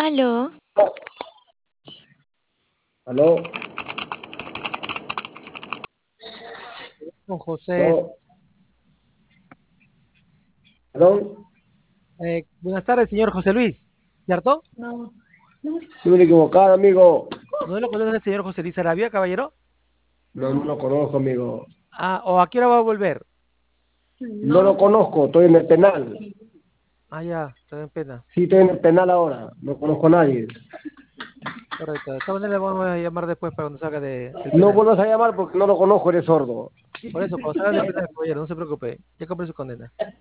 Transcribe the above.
Aló, ¿Aló? Con José. ¿Aló? ¿Aló? Buenas tardes, señor José Luis. ¿Cierto? Estoy equivocado, amigo. ¿No lo conoce el señor José Luis Arabia, caballero? No, no lo conozco, amigo. Ah, ¿o a qué hora va a volver? No lo conozco, estoy en el penal. Ah, ya, está en pena. Sí, estoy en el penal ahora. No conozco a nadie. Correcto. De esta manera le vamos a llamar después para cuando salga del No penal. vuelvas a llamar porque no lo conozco, eres sordo. Por eso, cuando salga del penal, caballero, no se preocupe. Ya compré su condena.